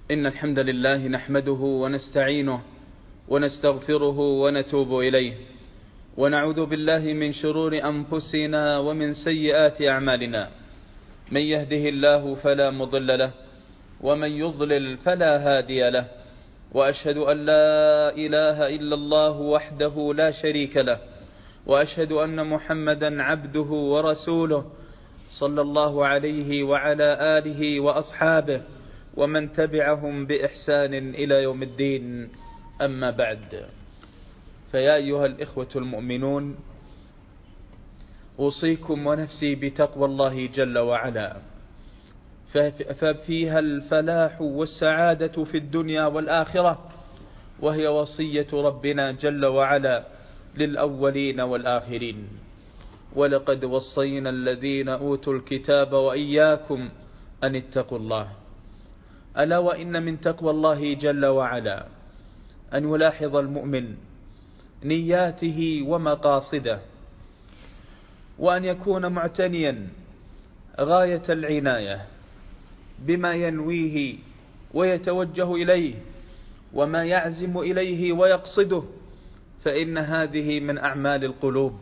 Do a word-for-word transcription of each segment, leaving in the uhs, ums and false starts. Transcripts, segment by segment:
إن الحمد لله نحمده ونستعينه ونستغفره ونتوب إليه، ونعوذ بالله من شرور أنفسنا ومن سيئات أعمالنا. من يهده الله فلا مضل له، ومن يضلل فلا هادي له، وأشهد أن لا إله إلا الله وحده لا شريك له، وأشهد أن محمدا عبده ورسوله صلى الله عليه وعلى آله وأصحابه ومن تبعهم بإحسان إلى يوم الدين. أما بعد، فيا أيها الإخوة المؤمنون، أوصيكم ونفسي بتقوى الله جل وعلا، ففيها الفلاح والسعادة في الدنيا والآخرة، وهي وصية ربنا جل وعلا للأولين والآخرين. ولقد وصينا الذين أوتوا الكتاب وإياكم أن اتقوا الله. ألا وإن من تقوى الله جل وعلا أن يلاحظ المؤمن نياته ومقاصده، وأن يكون معتنيا غاية العناية بما ينويه ويتوجه إليه وما يعزم إليه ويقصده، فإن هذه من أعمال القلوب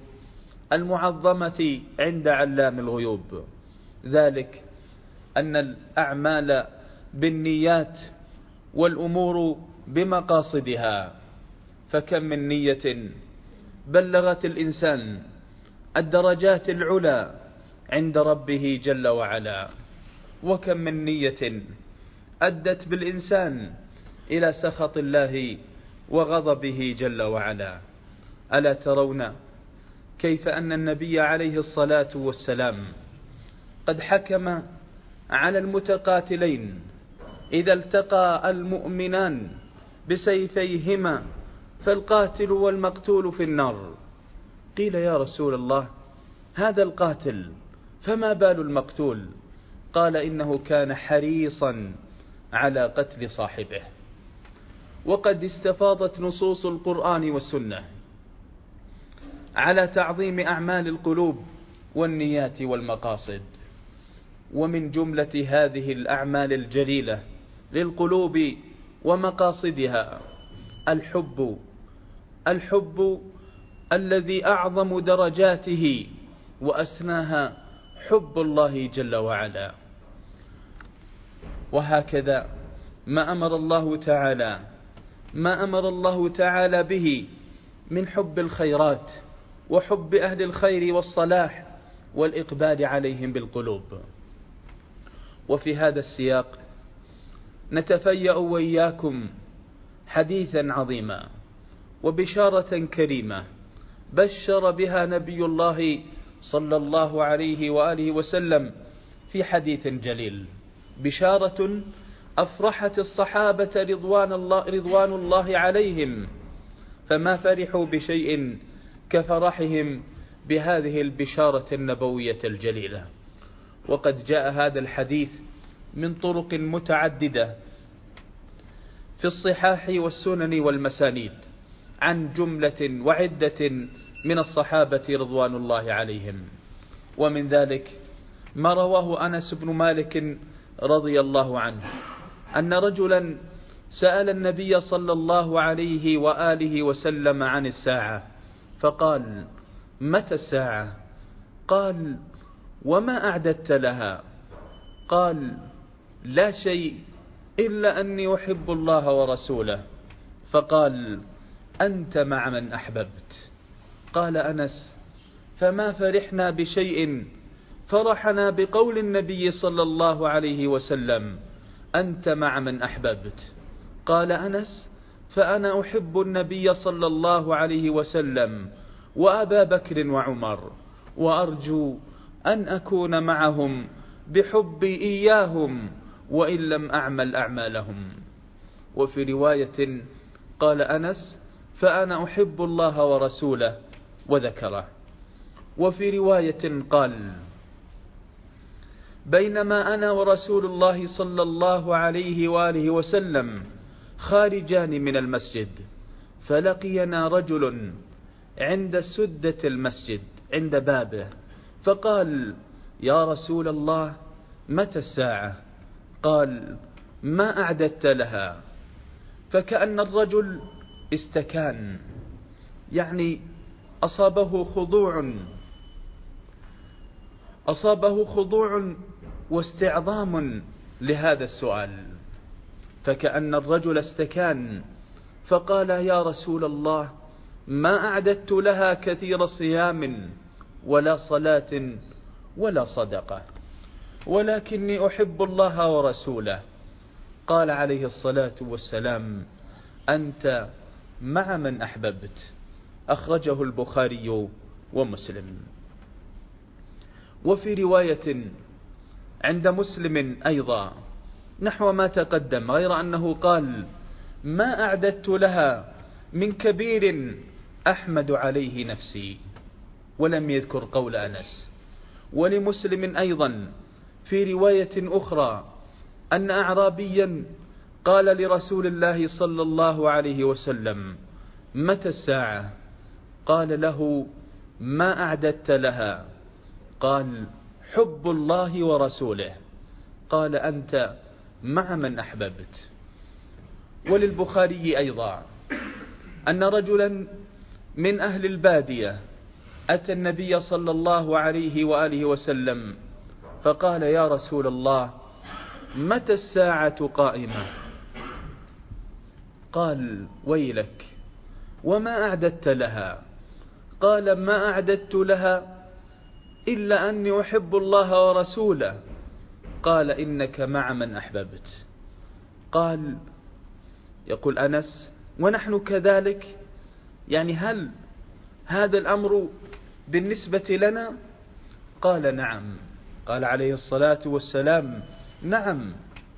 المعظمة عند علام الغيوب. ذلك أن الأعمال بالنيات والأمور بمقاصدها، فكم من نية بلغت الإنسان الدرجات العلى عند ربه جل وعلا، وكم من نية أدت بالإنسان إلى سخط الله وغضبه جل وعلا. ألا ترون كيف أن النبي عليه الصلاة والسلام قد حكم على المتقاتلين إذا التقى المؤمنان بسيفيهما فالقاتل والمقتول في النار. قيل يا رسول الله، هذا القاتل فما بال المقتول؟ قال إنه كان حريصا على قتل صاحبه. وقد استفاضت نصوص القرآن والسنة على تعظيم أعمال القلوب والنيات والمقاصد، ومن جملة هذه الأعمال الجليلة للقلوب ومقاصدها الحب الحب الذي أعظم درجاته وأسناها حب الله جل وعلا. وهكذا ما أمر الله تعالى ما أمر الله تعالى به من حب الخيرات وحب أهل الخير والصلاح والإقبال عليهم بالقلوب. وفي هذا السياق نتفيأ وإياكم حديثا عظيما وبشارة كريمة بشر بها نبي الله صلى الله عليه وآله وسلم في حديث جليل، بشارة أفرحت الصحابة رضوان الله, رضوان الله عليهم، فما فرحوا بشيء كفرحهم بهذه البشارة النبوية الجليلة. وقد جاء هذا الحديث من طرق متعددة في الصحاح والسنن والمسانيد عن جملة وعدة من الصحابة رضوان الله عليهم. ومن ذلك ما رواه أنس بن مالك رضي الله عنه أن رجلا سأل النبي صلى الله عليه وآله وسلم عن الساعة، فقال: متى الساعة؟ قال: وما أعددت لها؟ قال: لا شيء إلا أني أحب الله ورسوله. فقال: أنت مع من أحببت. قال أنس: فما فرحنا بشيء فرحنا بقول النبي صلى الله عليه وسلم: أنت مع من أحببت. قال أنس: فأنا أحب النبي صلى الله عليه وسلم وأبا بكر وعمر، وأرجو أن أكون معهم بحبي إياهم وإن لم أعمل أعمالهم. وفي رواية قال أنس: فأنا أحب الله ورسوله، وذكره. وفي رواية قال: بينما أنا ورسول الله صلى الله عليه وآله وسلم خارجان من المسجد، فلقينا رجل عند سدة المسجد عند بابه، فقال: يا رسول الله، متى الساعة؟ قال: ما أعددت لها؟ فكأن الرجل استكان، يعني أصابه خضوع أصابه خضوع واستعظام لهذا السؤال، فكأن الرجل استكان فقال: يا رسول الله، ما أعددت لها كثير صيام ولا صلاة ولا صدقة، ولكني أحب الله ورسوله. قال عليه الصلاة والسلام: أنت مع من أحببت. أخرجه البخاري ومسلم. وفي رواية عند مسلم أيضا نحو ما تقدم، غير أنه قال: ما أعددت لها من كبير أحمد عليه نفسي، ولم يذكر قول أنس. ولمسلم أيضا في رواية أخرى أن أعرابيا قال لرسول الله صلى الله عليه وسلم: متى الساعة؟ قال له: ما أعددت لها؟ قال: حب الله ورسوله. قال: أنت مع من أحببت. وللبخاري أيضا أن رجلا من أهل البادية أتى النبي صلى الله عليه وآله وسلم فقال: يا رسول الله، متى الساعة قائمة؟ قال: ويلك، وما أعددت لها؟ قال: ما أعددت لها إلا أني أحب الله ورسوله. قال: إنك مع من أحببت. قال، يقول أنس: ونحن كذلك، يعني هل هذا الأمر بالنسبة لنا؟ قال: نعم. قال عليه الصلاة والسلام: نعم.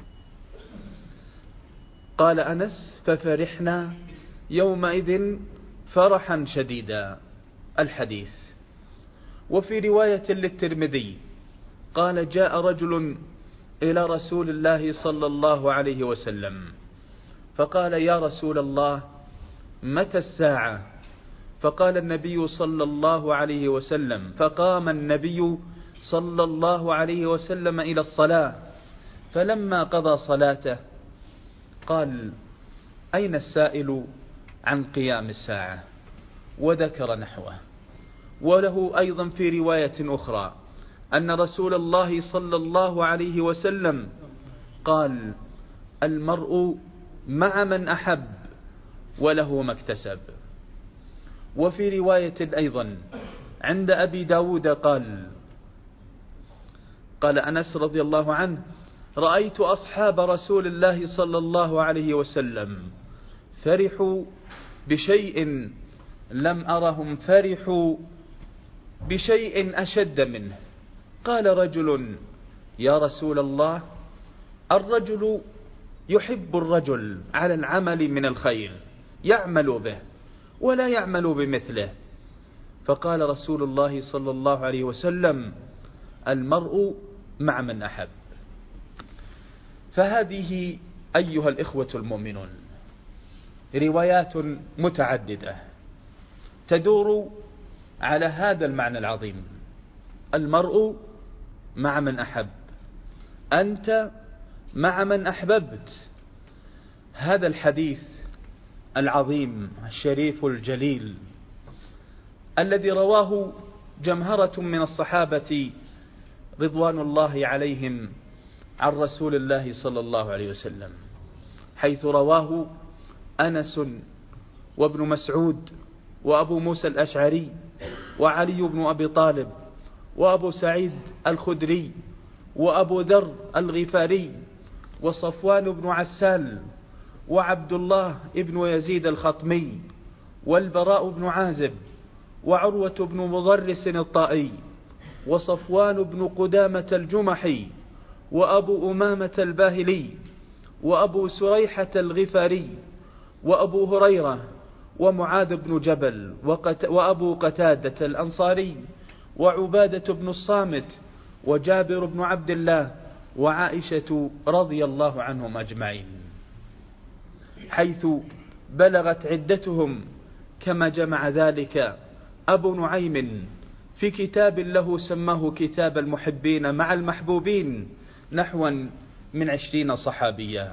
قال أنس: ففرحنا يومئذ فرحا شديدا. الحديث. وفي رواية للترمذي قال: جاء رجل إلى رسول الله صلى الله عليه وسلم فقال: يا رسول الله، متى الساعة؟ فقال النبي صلى الله عليه وسلم فقام النبي صلى الله عليه وسلم إلى الصلاة، فلما قضى صلاته قال: أين السائل عن قيام الساعة؟ وذكر نحوه. وله أيضا في رواية أخرى أن رسول الله صلى الله عليه وسلم قال: المرء مع من أحب وله ما اكتسب. وفي رواية أيضا عند أبي داود قال: قال أنس رضي الله عنه: رأيت أصحاب رسول الله صلى الله عليه وسلم فرحوا بشيء لم أرهم فرحوا بشيء أشد منه. قال رجل: يا رسول الله، الرجل يحب الرجل على العمل من الخير، يعمل به ولا يعمل بمثله. فقال رسول الله صلى الله عليه وسلم: المرء مع من أحب. فهذه أيها الإخوة المؤمنون روايات متعددة تدور على هذا المعنى العظيم: المرء مع من أحب، أنت مع من أحببت. هذا الحديث العظيم الشريف الجليل الذي رواه جمهرة من الصحابة رضوان الله عليهم عن رسول الله صلى الله عليه وسلم، حيث رواه أنس وابن مسعود وأبو موسى الأشعري وعلي بن أبي طالب وأبو سعيد الخدري وأبو ذر الغفاري وصفوان بن عسال وعبد الله بن يزيد الخطمي والبراء بن عازب وعروة بن مضرس الطائي وصفوان بن قدامة الجمحي وأبو أمامة الباهلي وأبو سريحة الغفاري وأبو هريرة ومعاذ بن جبل وأبو قتادة الأنصاري وعبادة بن الصامت وجابر بن عبد الله وعائشة رضي الله عنهم أجمعين، حيث بلغت عدتهم كما جمع ذلك أبو نعيم في كتاب له سماه كتاب المحبين مع المحبوبين نحوا من عشرين صحابيا.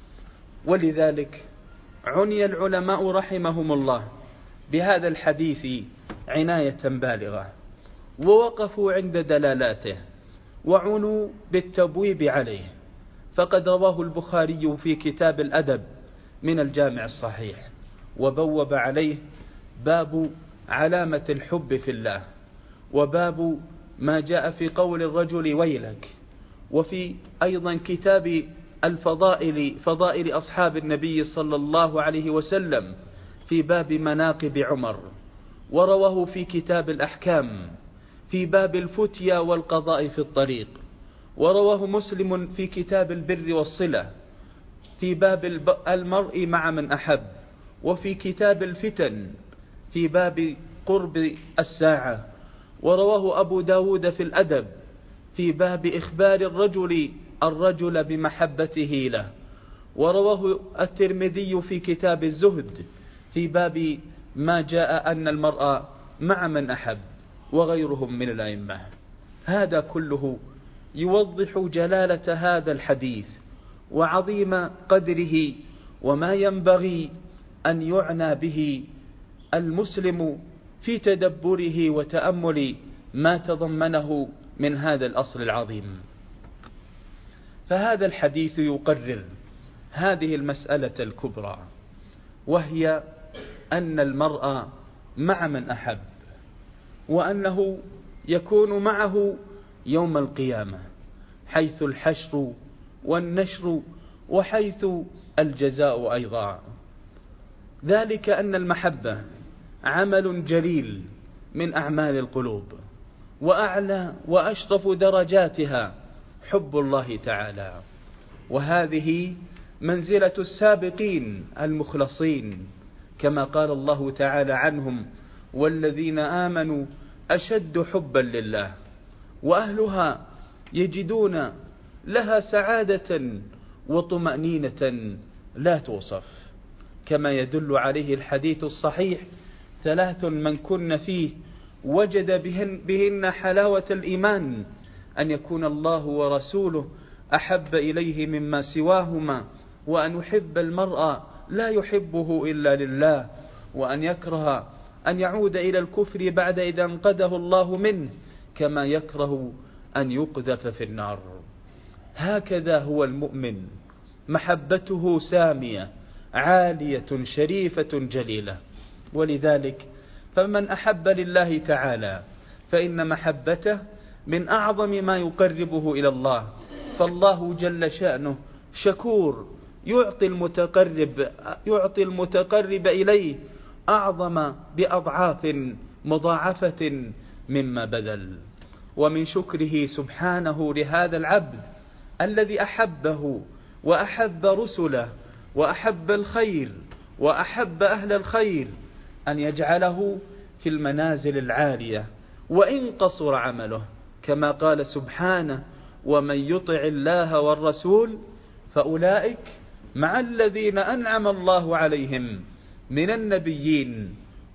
ولذلك عني العلماء رحمهم الله بهذا الحديث عناية بالغة، ووقفوا عند دلالاته، وعنوا بالتبويب عليه. فقد رواه البخاري في كتاب الأدب من الجامع الصحيح، وبوب عليه باب علامة الحب في الله، وباب ما جاء في قول الرجل ويلك، وفي أيضا كتاب الفضائل، فضائل أصحاب النبي صلى الله عليه وسلم، في باب مناقب عمر، ورواه في كتاب الأحكام في باب الفتيا والقضاء في الطريق، ورواه مسلم في كتاب البر والصلة في باب المرء مع من أحب، وفي كتاب الفتن في باب قرب الساعة، ورواه أبو داود في الأدب في باب إخبار الرجل الرجل بمحبته له، ورواه الترمذي في كتاب الزهد في باب ما جاء أن المرء مع من أحب، وغيرهم من الأئمة. هذا كله يوضح جلالة هذا الحديث وعظيم قدره، وما ينبغي أن يعنى به المسلم في تدبره وتأمل ما تضمنه من هذا الأصل العظيم. فهذا الحديث يقرر هذه المسألة الكبرى، وهي أن المرء مع من أحب، وأنه يكون معه يوم القيامة، حيث الحشر والنشر، وحيث الجزاء أيضا. ذلك أن المحبة عمل جليل من أعمال القلوب، وأعلى وأشرف درجاتها حب الله تعالى، وهذه منزلة السابقين المخلصين، كما قال الله تعالى عنهم: والذين آمنوا أشد حبا لله، وأهلها يجدون لها سعادة وطمأنينة لا توصف، كما يدل عليه الحديث الصحيح: ثلاث من كن فيه وجد بهن, بهن حلاوة الإيمان، أن يكون الله ورسوله أحب إليه مما سواهما، وأن يحب المرء لا يحبه إلا لله، وأن يكره أن يعود إلى الكفر بعد إذا انقذه الله منه، كما يكره أن يقذف في النار. هكذا هو المؤمن، محبته سامية عالية شريفة جليلة. ولذلك فمن أحب لله تعالى فإن محبته من أعظم ما يقربه إلى الله، فالله جل شأنه شكور، يعطي المتقرب, يعطي المتقرب إليه أعظم بأضعاف مضاعفة مما بذل. ومن شكره سبحانه لهذا العبد الذي أحبه وأحب رسله وأحب الخير وأحب أهل الخير، أن يجعله في المنازل العالية وإن قصر عمله، كما قال سبحانه: ومن يطع الله والرسول فأولئك مع الذين أنعم الله عليهم من النبيين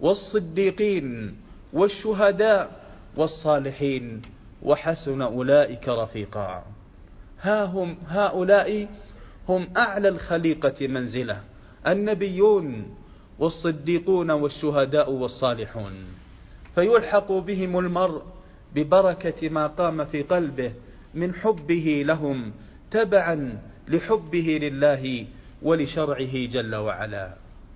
والصديقين والشهداء والصالحين وحسن أولئك رفيقا. ها هم هؤلاء هم أعلى الخليقة منزلة، النبيون والصديقون والشهداء والصالحون، فيلحق بهم المرء ببركة ما قام في قلبه من حبه لهم تبعا لحبه لله ولشرعه جل وعلا.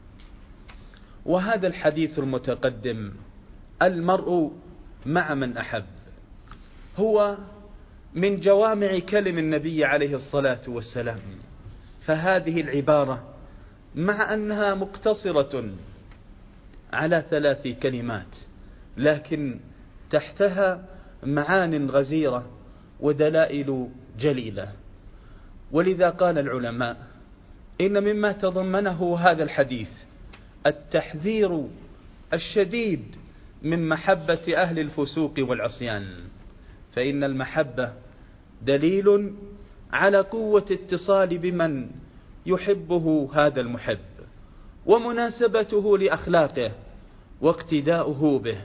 وهذا الحديث المتقدم المرء مع من أحب هو من جوامع كلم النبي عليه الصلاة والسلام، فهذه العبارة مع أنها مقتصرة على ثلاث كلمات، لكن تحتها معان غزيرة ودلائل جليلة. ولذا قال العلماء إن مما تضمنه هذا الحديث التحذير الشديد من محبة أهل الفسوق والعصيان، فإن المحبة دليل على قوة اتصال بمن يحبه هذا المحب، ومناسبته لأخلاقه واقتداؤه به،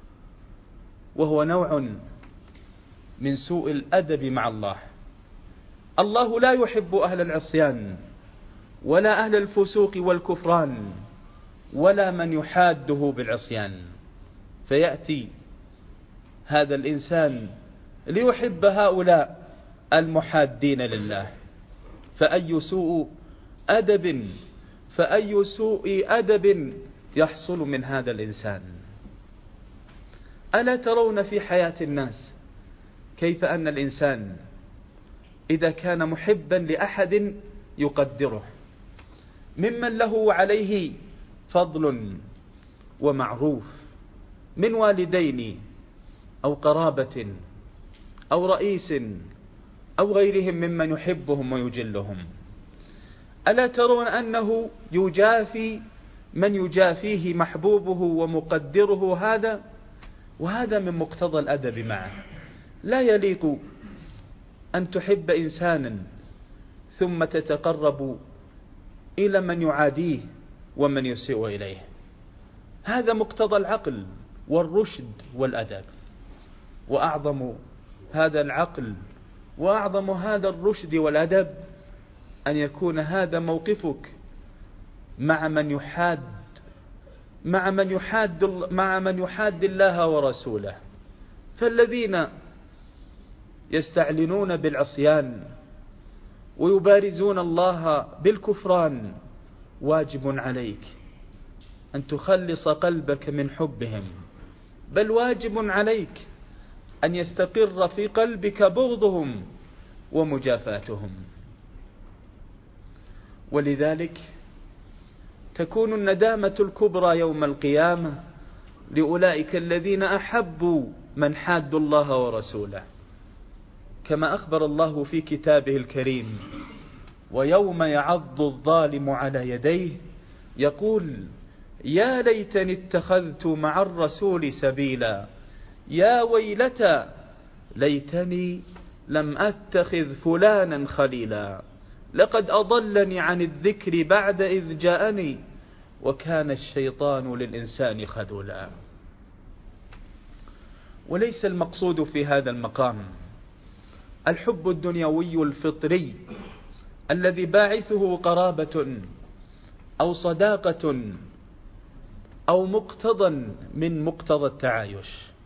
وهو نوع من سوء الأدب مع الله، الله لا يحب أهل العصيان ولا أهل الفسوق والكفران ولا من يحاده بالعصيان. فيأتي هذا الإنسان ليحب هؤلاء المحادين لله. فأي سوء أدب فأي سوء أدب يحصل من هذا الإنسان. ألا ترون في حياة الناس كيف أن الإنسان إذا كان محبا لأحد يقدره، ممن له عليه فضل ومعروف من والدين أو قرابة أو رئيس أو غيرهم ممن يحبهم ويجلهم. ألا ترون أنه يجافي من يجافيه محبوبه ومقدره هذا؟ وهذا من مقتضى الأدب معه. لا يليق أن تحب إنسانا ثم تتقرب إلى من يعاديه ومن يسيء إليه. هذا مقتضى العقل والرشد والأدب. وأعظم هذا العقل وأعظم هذا الرشد والأدب أن يكون هذا موقفك مع من يحاد مع من يحاد مع من يحاد الله ورسوله. فالذين يستعلنون بالعصيان ويبارزون الله بالكفران واجب عليك أن تخلص قلبك من حبهم، بل واجب عليك أن يستقر في قلبك بغضهم ومجافاتهم. ولذلك تكون الندامة الكبرى يوم القيامة لأولئك الذين أحبوا من حادوا الله ورسوله، كما أخبر الله في كتابه الكريم: ويوم يعض الظالم على يديه يقول يا ليتني اتخذت مع الرسول سبيلا يا ويلتى ليتني لم أتخذ فلانا خليلا لقد أضلني عن الذكر بعد إذ جاءني وكان الشيطان للإنسان خذولا. وليس المقصود في هذا المقام الحب الدنيوي الفطري الذي باعثه قرابة أو صداقة أو مقتضى من مقتضى التعايش،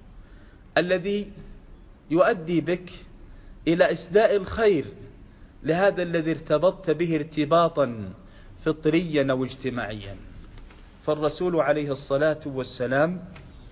الذي يؤدي بك إلى إسداء الخير لهذا الذي ارتبطت به ارتباطا فطريا أو اجتماعيا. فالرسول عليه الصلاة والسلام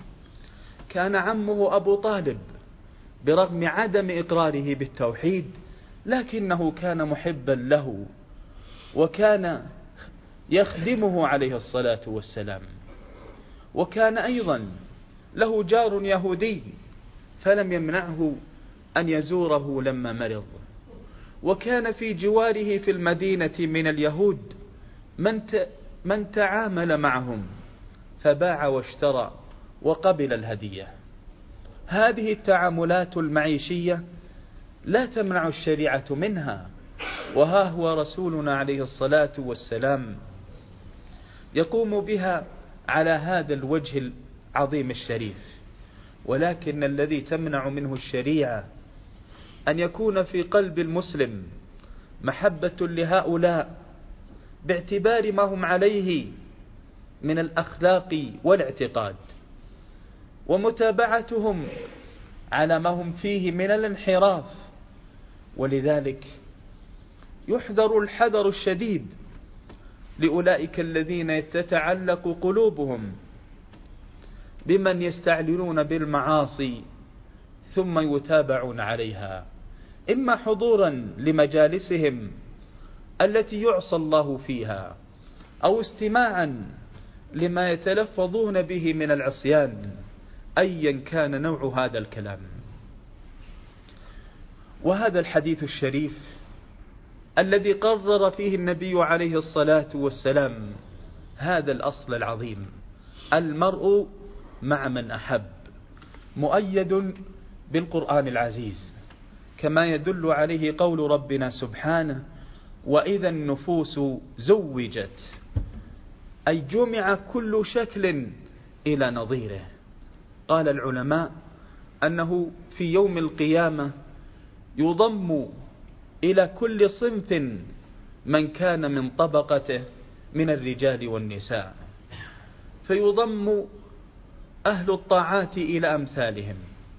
كان عمه أبو طالب برغم عدم إقراره بالتوحيد لكنه كان محبا له وكان يخدمه عليه الصلاة والسلام. وكان أيضا له جار يهودي فلم يمنعه أن يزوره لما مرض. وكان في جواره في المدينة من اليهود من من تعامل معهم فباع واشترى وقبل الهدية. هذه التعاملات المعيشية لا تمنع الشريعة منها، وها هو رسولنا عليه الصلاة والسلام يقوم بها على هذا الوجه العظيم الشريف. ولكن الذي تمنع منه الشريعة أن يكون في قلب المسلم محبة لهؤلاء باعتبار ما هم عليه من الأخلاق والاعتقاد، ومتابعتهم على ما هم فيه من الانحراف. ولذلك يحذر الحذر الشديد لأولئك الذين تتعلق قلوبهم بمن يستعلنون بالمعاصي ثم يتابعون عليها، إما حضورا لمجالسهم التي يعصى الله فيها أو استماعا لما يتلفظون به من العصيان أيا كان نوع هذا الكلام. وهذا الحديث الشريف الذي قرر فيه النبي عليه الصلاة والسلام هذا الأصل العظيم: المرء مع من أحب، مؤيد بالقرآن العزيز، كما يدل عليه قول ربنا سبحانه: وإذا النفوس زوجت، أي جمع كل شكل إلى نظيره. قال العلماء أنه في يوم القيامة يضم إلى كل صنف من كان من طبقته من الرجال والنساء، فيضم أهل الطاعات إلى أمثالهم،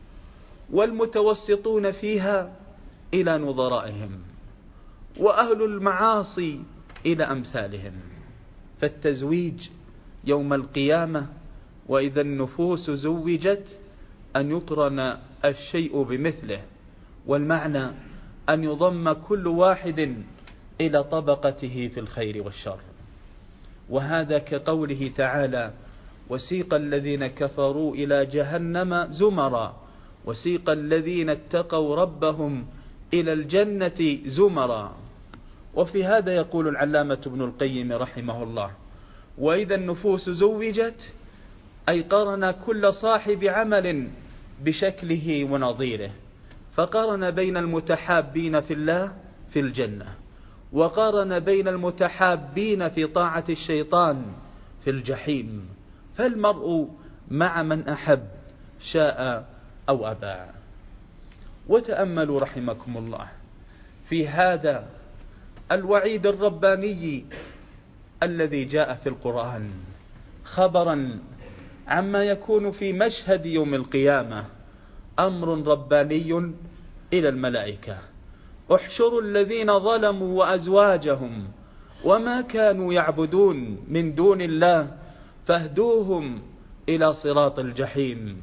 والمتوسطون فيها إلى نظرائهم، وأهل المعاصي إلى أمثالهم. فالتزويج يوم القيامة وإذا النفوس زوجت أن يقرن الشيء بمثله، والمعنى أن يضم كل واحد إلى طبقته في الخير والشر. وهذا كقوله تعالى: وسيق الذين كفروا إلى جهنم زمرا وسيق الذين اتقوا ربهم إلى الجنة زمرا. وفي هذا يقول العلامة ابن القيم رحمه الله: وإذا النفوس زوجت أي قرن كل صاحب عمل بشكله ونظيره، فقارن بين المتحابين في الله في الجنة، وقارن بين المتحابين في طاعة الشيطان في الجحيم. فالمرء مع من أحب شاء أو أبى. وتأملوا رحمكم الله في هذا الوعيد الرباني الذي جاء في القرآن خبرا عما يكون في مشهد يوم القيامة، أمر رباني إلى الملائكة: احشروا الذين ظلموا وأزواجهم وما كانوا يعبدون من دون الله فاهدوهم إلى صراط الجحيم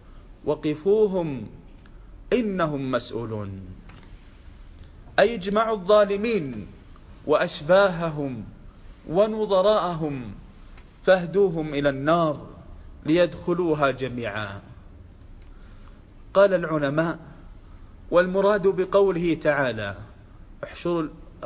وقفوهم إنهم مسؤولون. أي اجمعوا الظالمين وأشباههم ونظراءهم فاهدوهم إلى النار ليدخلوها جميعا. قال العلماء: والمراد بقوله تعالى احشروا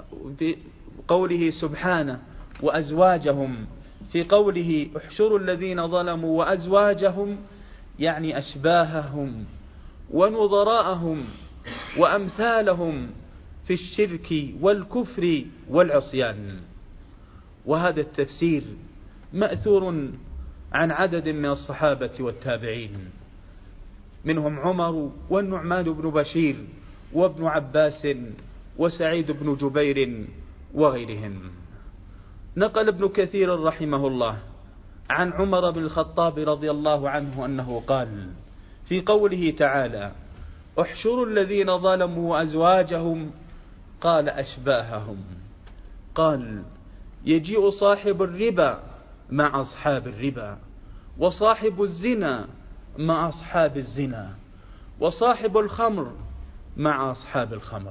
بقوله سبحانه وأزواجهم، في قوله احشروا الذين ظلموا وأزواجهم يعني أشباههم ونظراءهم وأمثالهم في الشرك والكفر والعصيان. وهذا التفسير مأثور عن عدد من الصحابة والتابعين، منهم عمر والنعمان بن بشير وابن عباس وسعيد بن جبير وغيرهم. نقل ابن كثير رحمه الله عن عمر بن الخطاب رضي الله عنه أنه قال في قوله تعالى احشروا الذين ظلموا وأزواجهم، قال أشباههم، قال يجيء صاحب الربا مع أصحاب الربا، وصاحب الزنا مع أصحاب الزنا، وصاحب الخمر مع أصحاب الخمر.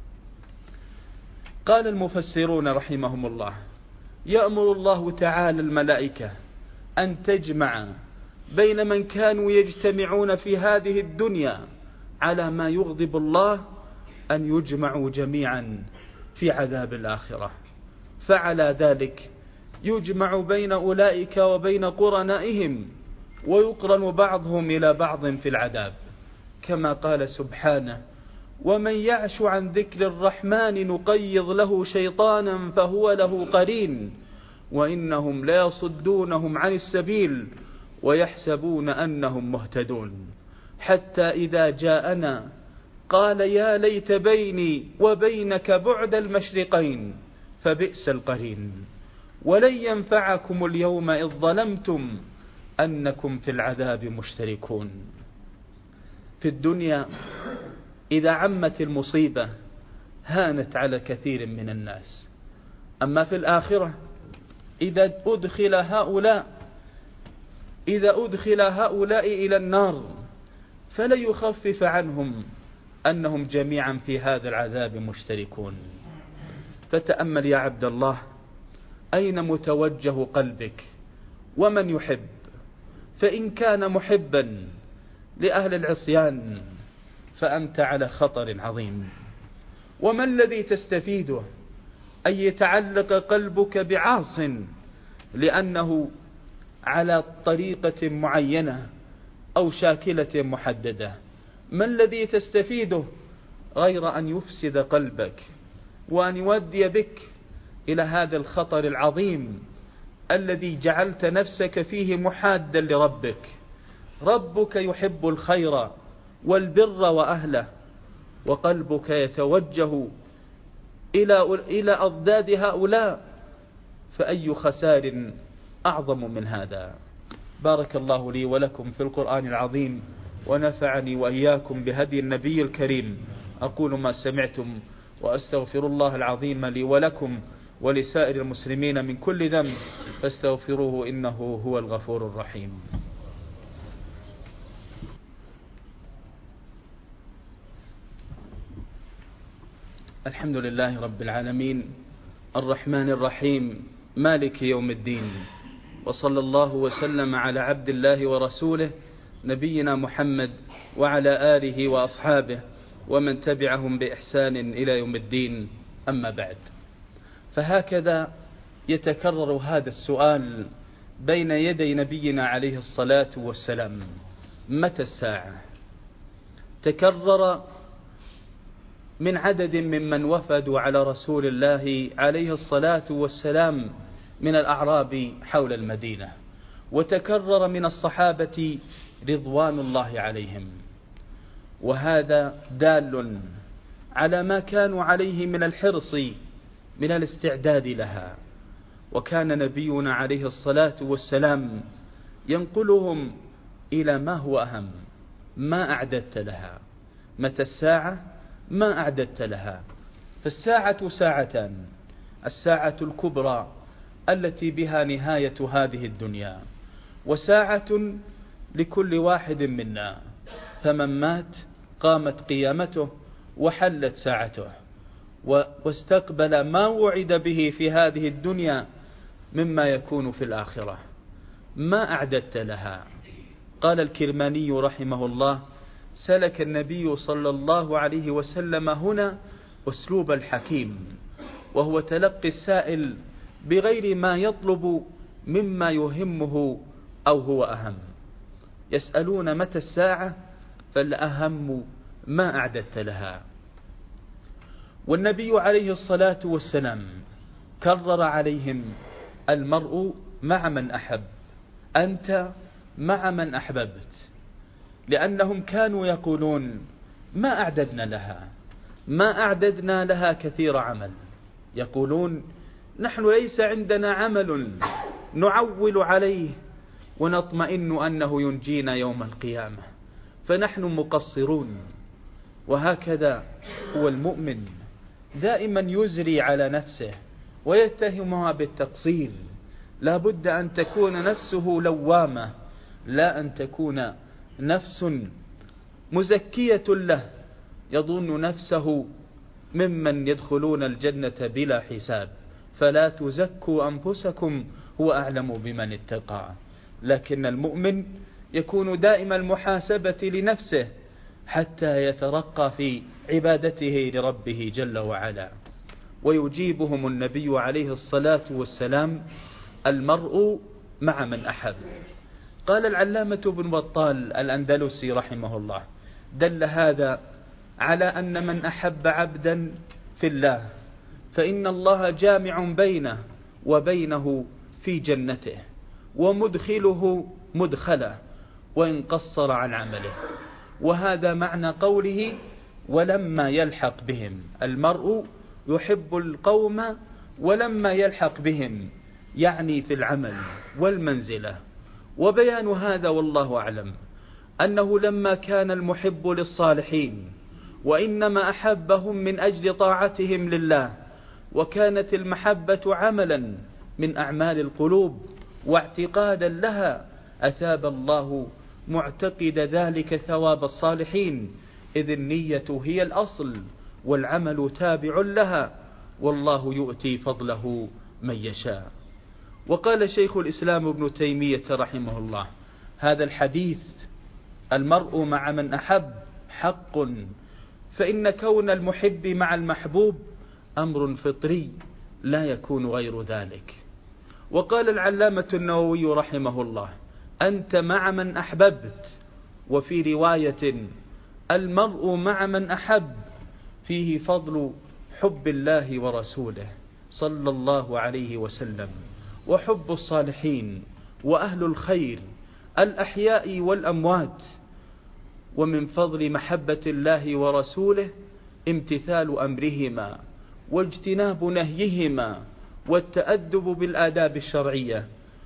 قال المفسرون رحمهم الله: يأمر الله تعالى الملائكة أن تجمع بين من كانوا يجتمعون في هذه الدنيا على ما يغضب الله أن يجمعوا جميعا في عذاب الآخرة، فعلى ذلك يجمع بين أولئك وبين قرنائهم ويقرن بعضهم إلى بعض في العذاب، كما قال سبحانه: ومن يعش عن ذكر الرحمن نقيض له شيطانا فهو له قرين وإنهم ليصدونهم عن السبيل ويحسبون أنهم مهتدون حتى إذا جاءنا قال يا ليت بيني وبينك بعد المشرقين فبئس القرين ولن ينفعكم اليوم إذ ظلمتم أنكم في العذاب مشتركون. في الدنيا إذا عمت المصيبة هانت على كثير من الناس، أما في الآخرة إذا أدخل هؤلاء إذا أدخل هؤلاء إلى النار فلن يخفف عنهم أنهم جميعا في هذا العذاب مشتركون. فتأمل يا عبد الله أين متوجه قلبك ومن يحب، فإن كان محبا لأهل العصيان فأنت على خطر عظيم. وما الذي تستفيده أن يتعلق قلبك بعاص لأنه على طريقة معينة أو شاكلة محددة؟ ما الذي تستفيده غير أن يفسد قلبك وأن يودي بك إلى هذا الخطر العظيم الذي جعلت نفسك فيه محادا لربك. ربك يحب الخير والبر وأهله، وقلبك يتوجه إلى إلى أضداد هؤلاء، فأي خسار أعظم من هذا؟ بارك الله لي ولكم في القرآن العظيم، ونفعني وإياكم بهدي النبي الكريم. أقول ما سمعتم، وأستغفر الله العظيم لي ولكم ولسائر المسلمين من كل ذنب، فاستغفروه إنه هو الغفور الرحيم. الحمد لله رب العالمين، الرحمن الرحيم، مالك يوم الدين، وصلى الله وسلم على عبد الله ورسوله نبينا محمد وعلى آله وأصحابه ومن تبعهم بإحسان إلى يوم الدين. أما بعد، فهكذا يتكرر هذا السؤال بين يدي نبينا عليه الصلاة والسلام: متى الساعة؟ تكرر من عدد ممن وفدوا على رسول الله عليه الصلاة والسلام من الأعراب حول المدينة، وتكرر من الصحابة رضوان الله عليهم، وهذا دال على ما كانوا عليه من الحرص من الاستعداد لها. وكان نبينا عليه الصلاة والسلام ينقلهم إلى ما هو أهم: ما أعددت لها؟ متى الساعة؟ ما أعددت لها؟ فالساعة ساعتان: الساعة الكبرى التي بها نهاية هذه الدنيا، وساعة لكل واحد منا، فمن مات قامت قيامته وحلت ساعته، واستقبل ما وعد به في هذه الدنيا مما يكون في الآخرة. ما أعددت لها؟ قال الكرماني رحمه الله: سلك النبي صلى الله عليه وسلم هنا أسلوب الحكيم، وهو تلقي السائل بغير ما يطلب مما يهمه أو هو أهم. يسألون متى الساعة، فالأهم ما أعددت لها. والنبي عليه الصلاة والسلام كرر عليهم: المرء مع من أحب، أنت مع من أحببت، لأنهم كانوا يقولون: ما أعددنا لها، ما أعددنا لها كثير عمل. يقولون: نحن ليس عندنا عمل نعول عليه ونطمئن أنه ينجينا يوم القيامة، فنحن مقصرون. وهكذا هو المؤمن، دائما يزري على نفسه ويتهمها بالتقصير. لا بد أن تكون نفسه لوامة، لا أن تكون نفس مزكية له يظن نفسه ممن يدخلون الجنة بلا حساب. فلا تزكوا أنفسكم هو أعلم بمن اتقى. لكن المؤمن يكون دائم المحاسبة لنفسه حتى يترقى في عبادته لربه جل وعلا. ويجيبهم النبي عليه الصلاة والسلام: المرء مع من أحب. قال العلامة بن بطال الأندلسي رحمه الله: دل هذا على أن من أحب عبدا في الله فإن الله جامع بينه وبينه في جنته، ومدخله مدخله وإن قصر عن عمله. وهذا معنى قوله: ولما يلحق بهم. المرء يحب القوم ولما يلحق بهم، يعني في العمل والمنزلة. وبيان هذا والله أعلم أنه لما كان المحب للصالحين وإنما أحبهم من أجل طاعتهم لله، وكانت المحبة عملا من أعمال القلوب واعتقادا لها، أثاب الله معتقد ذلك ثواب الصالحين، إذ النية هي الأصل والعمل تابع لها، والله يؤتي فضله من يشاء. وقال شيخ الإسلام ابن تيمية رحمه الله: هذا الحديث المرء مع من أحب حق، فإن كون المحب مع المحبوب أمر فطري لا يكون غير ذلك. وقال العلامة النووي رحمه الله: أنت مع من أحببت. وفي رواية: المرء مع من أحب، فيه فضل حب الله ورسوله صلى الله عليه وسلم، وحب الصالحين وأهل الخير الأحياء والأموات. ومن فضل محبة الله ورسوله امتثال أمرهما واجتناب نهيهما والتأدب بالآداب الشرعية.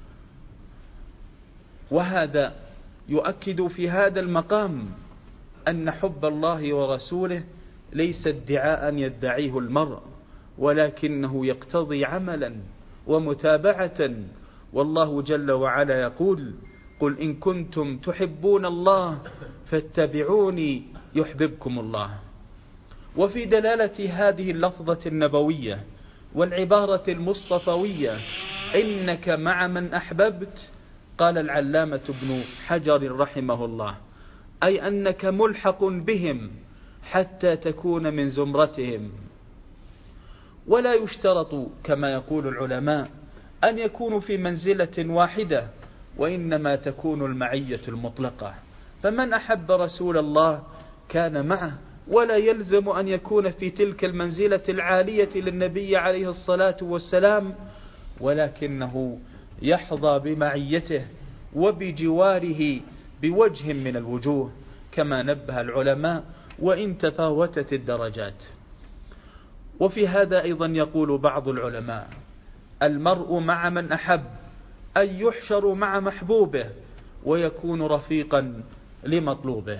وهذا يؤكد في هذا المقام أن حب الله ورسوله ليس ادعاء يدعيه المرء، ولكنه يقتضي عملا ومتابعة. والله جل وعلا يقول: قل إن كنتم تحبون الله فاتبعوني يحببكم الله. وفي دلالة هذه اللفظة النبوية والعبارة المصطفوية إنك مع من أحببت، قال العلامة ابن حجر رحمه الله: أي أنك ملحق بهم حتى تكون من زمرتهم. ولا يشترط كما يقول العلماء أن يكونوا في منزلة واحدة، وإنما تكون المعية المطلقة. فمن أحب رسول الله كان معه، ولا يلزم أن يكون في تلك المنزلة العالية للنبي عليه الصلاة والسلام، ولكنه يحظى بمعيته وبجواره بوجه من الوجوه كما نبه العلماء، وإن تفاوتت الدرجات. وفي هذا أيضا يقول بعض العلماء: المرء مع من أحب أن يحشر مع محبوبه ويكون رفيقا لمطلوبه.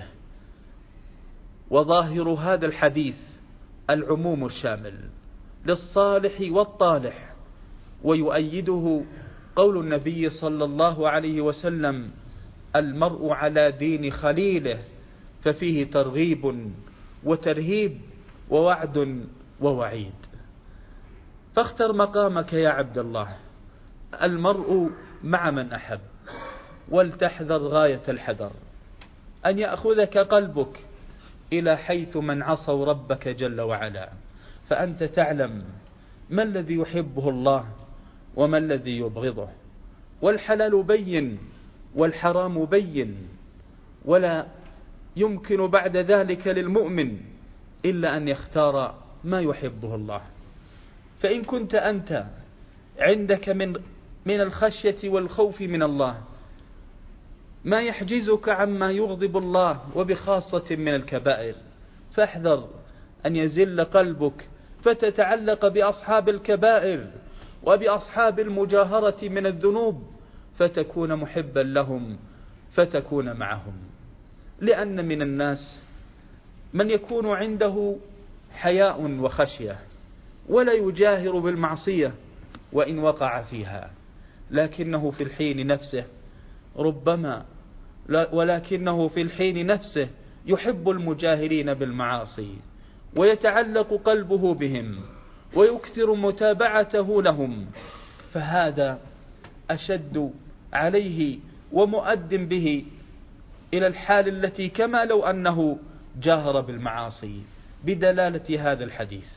وظاهر هذا الحديث العموم الشامل للصالح والطالح، ويؤيده قول النبي صلى الله عليه وسلم: المرء على دين خليله، ففيه ترغيب وترهيب ووعد ووعيد. فاختر مقامك يا عبد الله. المرء مع من أحب، ولتحذر غاية الحذر أن يأخذك قلبك إلى حيث من عصوا ربك جل وعلا، فأنت تعلم ما الذي يحبه الله وما الذي يبغضه، والحلال بين والحرام بين، ولا يمكن بعد ذلك للمؤمن إلا أن يختار ما يحبه الله. فإن كنت أنت عندك من من الخشية والخوف من الله ما يحجزك عما يغضب الله، وبخاصة من الكبائر، فاحذر أن يزل قلبك فتتعلق بأصحاب الكبائر وبأصحاب المجاهرة من الذنوب، فتكون محبا لهم فتكون معهم. لأن من الناس من يكون عنده حياء وخشية ولا يجاهر بالمعصية وإن وقع فيها، لكنه في الحين نفسه ربما ولكنه في الحين نفسه يحب المجاهرين بالمعاصي، ويتعلق قلبه بهم ويكثر متابعته لهم، فهذا أشد عليه ومؤد به إلى الحال التي كما لو أنه جاهر بالمعاصي، بدلالة هذا الحديث.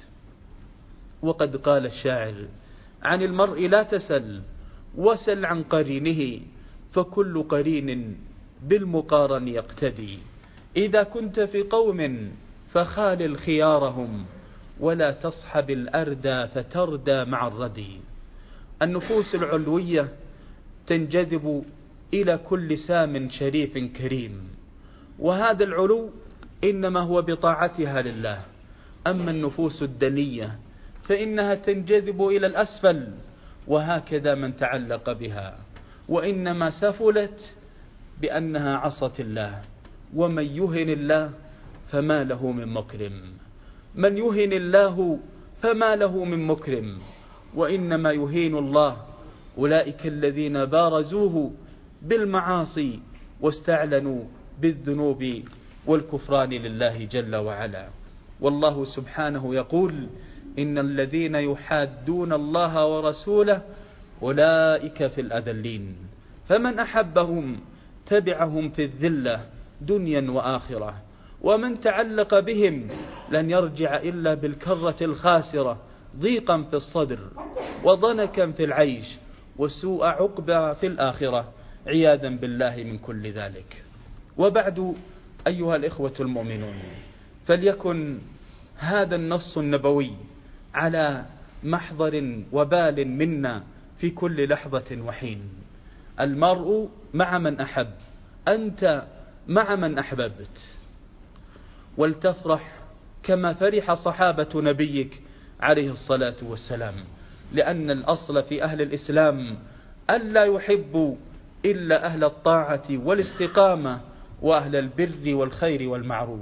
وقد قال الشاعر: عن المرء لا تسل وسل عن قرينه، فكل قرين بالمقارن يقتدي. إذا كنت في قوم فخالل خيارهم، ولا تصحب الأردى فتردى مع الردي. النفوس العلوية تنجذب إلى كل سام شريف كريم، وهذا العلو إنما هو بطاعتها لله. أما النفوس الدنية فإنها تنجذب إلى الأسفل، وهكذا من تعلق بها، وإنما سفلت بأنها عصت الله. ومن يهن الله فما له من مكرم، من يهن الله فما له من مكرم، وإنما يهين الله أولئك الذين بارزوه بالمعاصي واستعلنوا بالذنوب والكفران لله جل وعلا. والله سبحانه يقول: إن الذين يحادون الله ورسوله أولئك في الأذلين. فمن أحبهم تبعهم في الذلة دنيا وآخرة، ومن تعلق بهم لن يرجع إلا بالكرة الخاسرة، ضيقا في الصدر وضنكا في العيش وسوء عقبى في الآخرة، عياذا بالله من كل ذلك. وبعد، أيها الإخوة المؤمنون، فليكن هذا النص النبوي على محضر وبال منا في كل لحظة وحين. المرء مع من أحب، أنت مع من أحببت، ولتفرح كما فرح صحابة نبيك عليه الصلاة والسلام. لأن الأصل في أهل الإسلام ألا يحبوا إلا أهل الطاعة والاستقامة وأهل البر والخير والمعروف،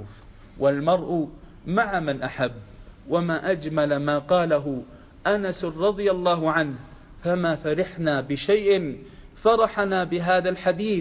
والمرء مع من أحب. وما أجمل ما قاله أنس رضي الله عنه: فما فرحنا بشيء فرحنا بهذا الحديث،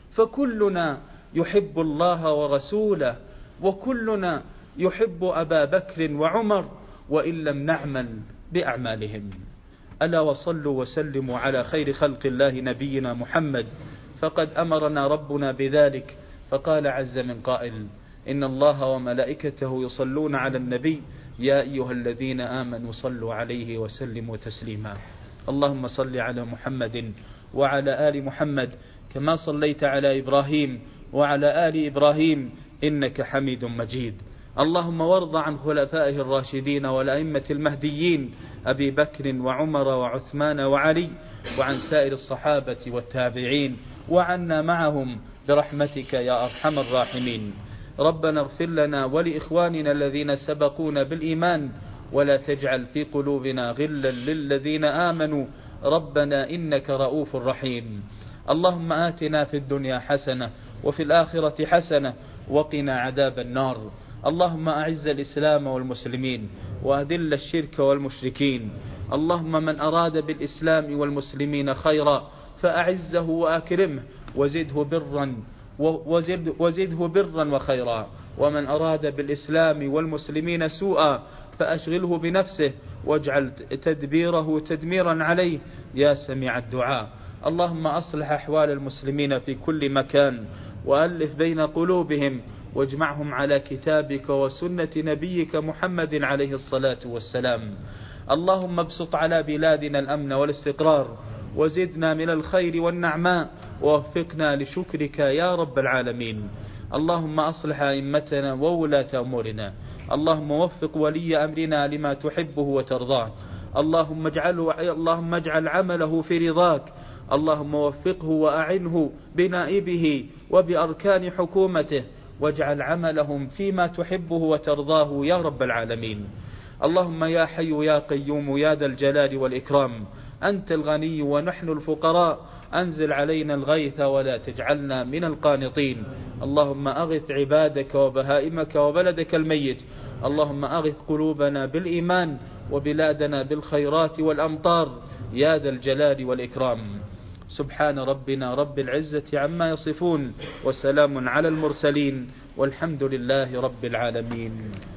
فكلنا يحب الله ورسوله، وكلنا يحب أبا بكر وعمر، وإن لم نعمل بأعمالهم. ألا وصلوا وسلموا على خير خلق الله نبينا محمد، فقد أمرنا ربنا بذلك، فقال عز من قائل: إن الله وملائكته يصلون على النبي يا أيها الذين آمنوا صلوا عليه وسلموا تسليما. اللهم صل على محمد وعلى آل محمد كما صليت على إبراهيم وعلى آل إبراهيم إنك حميد مجيد. اللهم وارض عن خلفائه الراشدين والأئمة المهديين أبي بكر وعمر وعثمان وعلي، وعن سائر الصحابة والتابعين، وعنا معهم برحمتك يا أرحم الراحمين. ربنا اغفر لنا ولإخواننا الذين سبقونا بالإيمان، ولا تجعل في قلوبنا غلا للذين آمنوا ربنا إنك رؤوف رحيم. اللهم آتنا في الدنيا حسنة وفي الآخرة حسنة وقنا عذاب النار. اللهم أعز الإسلام والمسلمين وأذل الشرك والمشركين. اللهم من أراد بالإسلام والمسلمين خيرا فأعزه وأكرمه وزده برا وزد وزده برا وخيرا، ومن أراد بالإسلام والمسلمين سوءا فأشغله بنفسه واجعل تدبيره تدميرا عليه يا سميع الدعاء. اللهم أصلح أحوال المسلمين في كل مكان، وألف بين قلوبهم، واجمعهم على كتابك وسنة نبيك محمد عليه الصلاة والسلام. اللهم ابسط على بلادنا الأمن والاستقرار، وزدنا من الخير والنعماء، ووفقنا لشكرك يا رب العالمين. اللهم أصلح أئمتنا وولاة أمورنا. اللهم وفق ولي أمرنا لما تحبه وترضاه. اللهم اجعله اللهم اجعل عمله في رضاك. اللهم وفقه وأعنه بنائبه وبأركان حكومته، واجعل عملهم فيما تحبه وترضاه يا رب العالمين. اللهم يا حي يا قيوم يا ذا الجلال والإكرام، أنت الغني ونحن الفقراء، أنزل علينا الغيث ولا تجعلنا من القانطين. اللهم أغث عبادك وبهائمك وبلدك الميت. اللهم أغث قلوبنا بالإيمان وبلادنا بالخيرات والأمطار يا ذا الجلال والإكرام. سبحان ربنا رب العزة عما يصفون، وسلام على المرسلين، والحمد لله رب العالمين.